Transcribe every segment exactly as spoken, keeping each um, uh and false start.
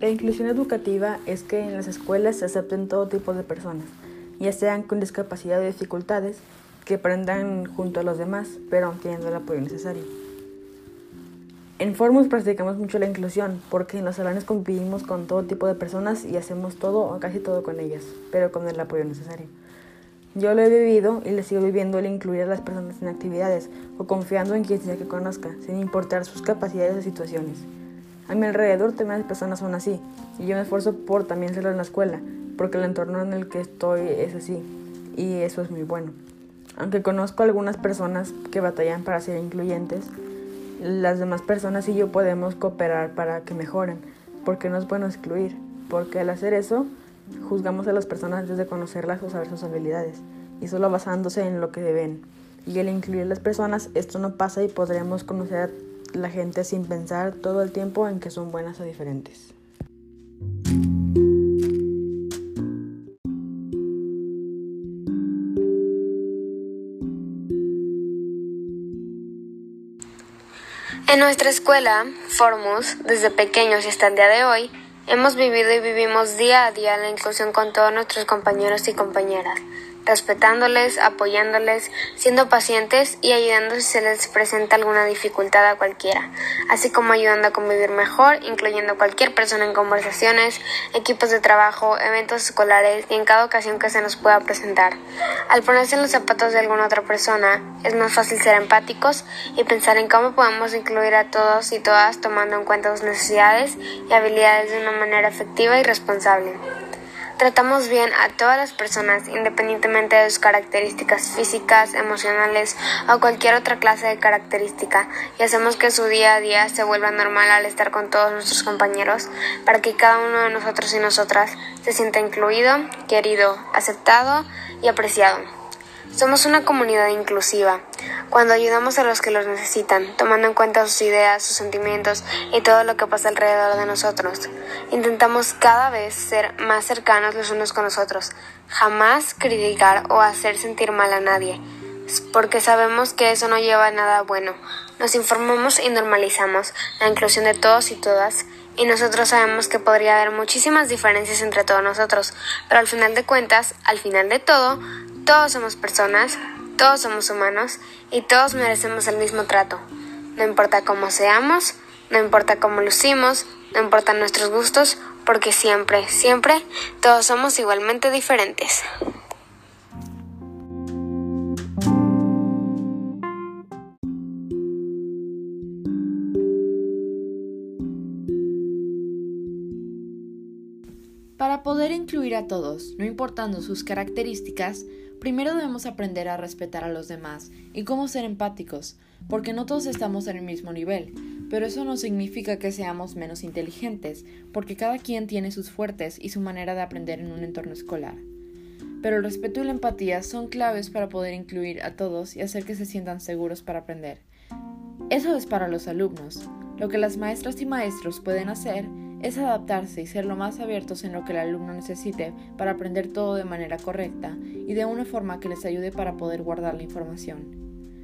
La inclusión educativa es que en las escuelas se acepten todo tipo de personas, ya sean con discapacidad o dificultades, que aprendan junto a los demás, pero teniendo el apoyo necesario. En Formus practicamos mucho la inclusión, porque en los salones convivimos con todo tipo de personas y hacemos todo o casi todo con ellas, pero con el apoyo necesario. Yo lo he vivido y lo sigo viviendo el incluir a las personas en actividades o confiando en quien sea que conozca, sin importar sus capacidades o situaciones. A mi alrededor también las personas son así, y yo me esfuerzo por también serlo en la escuela, porque el entorno en el que estoy es así, y eso es muy bueno. Aunque conozco algunas personas que batallan para ser incluyentes, las demás personas y yo podemos cooperar para que mejoren, porque no es bueno excluir, porque al hacer eso, juzgamos a las personas antes de conocerlas o saber sus habilidades, y solo basándose en lo que ven. Y al incluir a las personas, esto no pasa y podremos conocer a la gente sin pensar todo el tiempo en que son buenas o diferentes. En nuestra escuela, Formus, desde pequeños y hasta el día de hoy, hemos vivido y vivimos día a día la inclusión con todos nuestros compañeros y compañeras, respetándoles, apoyándoles, siendo pacientes y ayudando si se les presenta alguna dificultad a cualquiera, así como ayudando a convivir mejor, incluyendo cualquier persona en conversaciones, equipos de trabajo, eventos escolares y en cada ocasión que se nos pueda presentar. Al ponerse en los zapatos de alguna otra persona, es más fácil ser empáticos y pensar en cómo podemos incluir a todos y todas tomando en cuenta sus necesidades y habilidades de una manera efectiva y responsable. Tratamos bien a todas las personas, independientemente de sus características físicas, emocionales o cualquier otra clase de característica, y hacemos que su día a día se vuelva normal al estar con todos nuestros compañeros, para que cada uno de nosotros y nosotras se sienta incluido, querido, aceptado y apreciado. Somos una comunidad inclusiva. Cuando ayudamos a los que los necesitan, tomando en cuenta sus ideas, sus sentimientos y todo lo que pasa alrededor de nosotros, intentamos cada vez ser más cercanos los unos con los otros, jamás criticar o hacer sentir mal a nadie, porque sabemos que eso no lleva a nada bueno. Nos informamos y normalizamos la inclusión de todos y todas, y nosotros sabemos que podría haber muchísimas diferencias entre todos nosotros, pero al final de cuentas, al final de todo, todos somos personas, todos somos humanos y todos merecemos el mismo trato. No importa cómo seamos, no importa cómo lucimos, no importan nuestros gustos, porque siempre, siempre, todos somos igualmente diferentes. Para poder incluir a todos, no importando sus características, primero debemos aprender a respetar a los demás y cómo ser empáticos, porque no todos estamos en el mismo nivel, pero eso no significa que seamos menos inteligentes, porque cada quien tiene sus fuertes y su manera de aprender en un entorno escolar. Pero el respeto y la empatía son claves para poder incluir a todos y hacer que se sientan seguros para aprender. Eso es para los alumnos. Lo que las maestras y maestros pueden hacer es adaptarse y ser lo más abiertos en lo que el alumno necesite para aprender todo de manera correcta y de una forma que les ayude para poder guardar la información.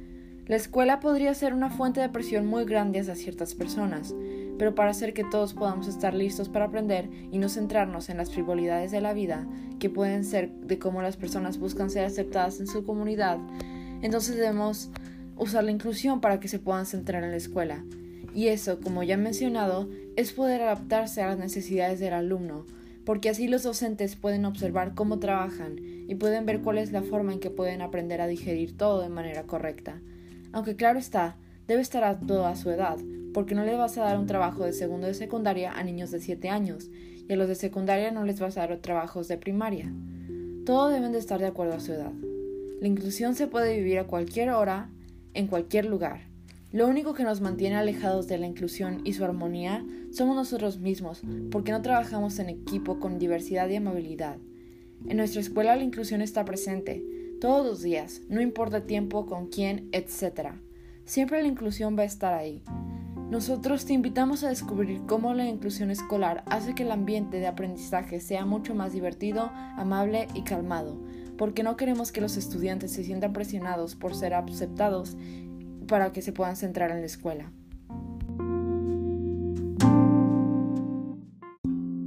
La escuela podría ser una fuente de presión muy grande hacia ciertas personas, pero para hacer que todos podamos estar listos para aprender y no centrarnos en las frivolidades de la vida, que pueden ser de cómo las personas buscan ser aceptadas en su comunidad, entonces debemos usar la inclusión para que se puedan centrar en la escuela. Y eso, como ya he mencionado, es poder adaptarse a las necesidades del alumno, porque así los docentes pueden observar cómo trabajan y pueden ver cuál es la forma en que pueden aprender a digerir todo de manera correcta. Aunque claro está, debe estar a todo a su edad, porque no le vas a dar un trabajo de segundo de secundaria a niños de siete años, y a los de secundaria no les vas a dar trabajos de primaria. Todos deben de estar de acuerdo a su edad. La inclusión se puede vivir a cualquier hora, en cualquier lugar. Lo único que nos mantiene alejados de la inclusión y su armonía somos nosotros mismos, porque no trabajamos en equipo con diversidad y amabilidad. En nuestra escuela la inclusión está presente, todos los días, no importa el tiempo, con quién, etcétera. Siempre la inclusión va a estar ahí. Nosotros te invitamos a descubrir cómo la inclusión escolar hace que el ambiente de aprendizaje sea mucho más divertido, amable y calmado, porque no queremos que los estudiantes se sientan presionados por ser aceptados para que se puedan centrar en la escuela.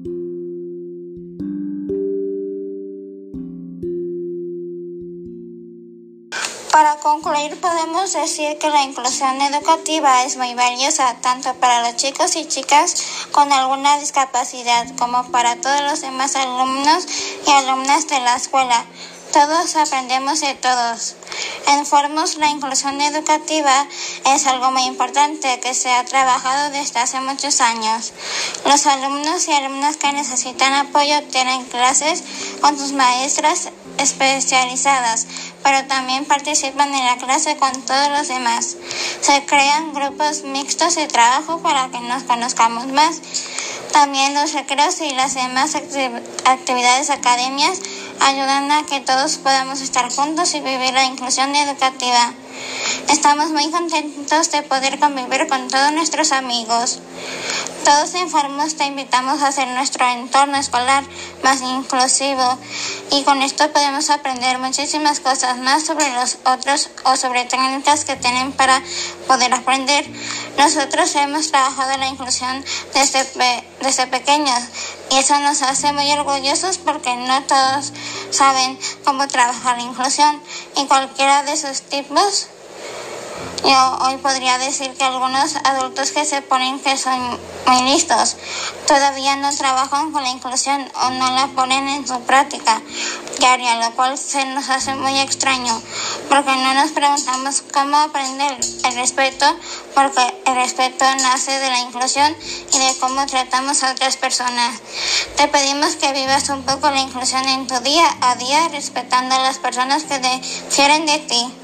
Para concluir, podemos decir que la inclusión educativa es muy valiosa tanto para los chicos y chicas con alguna discapacidad como para todos los demás alumnos y alumnas de la escuela. Todos aprendemos de todos. En Formus, la inclusión educativa es algo muy importante que se ha trabajado desde hace muchos años. Los alumnos y alumnas que necesitan apoyo tienen clases con sus maestras especializadas, pero también participan en la clase con todos los demás. Se crean grupos mixtos de trabajo para que nos conozcamos más. También los recreos y las demás actividades académicas ayudan a que todos podamos estar juntos y vivir la inclusión educativa. Estamos muy contentos de poder convivir con todos nuestros amigos. Todos en Formus te invitamos a hacer nuestro entorno escolar más inclusivo y con esto podemos aprender muchísimas cosas más sobre los otros o sobre técnicas que tienen para poder aprender. Nosotros hemos trabajado la inclusión desde, pe- desde pequeños y eso nos hace muy orgullosos porque no todos saben cómo trabajar la inclusión y cualquiera de sus tipos. Yo hoy podría decir que algunos adultos que se ponen que son muy listos todavía no trabajan con la inclusión o no la ponen en su práctica diaria, lo cual se nos hace muy extraño porque no nos preguntamos cómo aprender el respeto, porque el respeto nace de la inclusión y de cómo tratamos a otras personas. Te pedimos que vivas un poco la inclusión en tu día a día respetando a las personas que difieren de ti.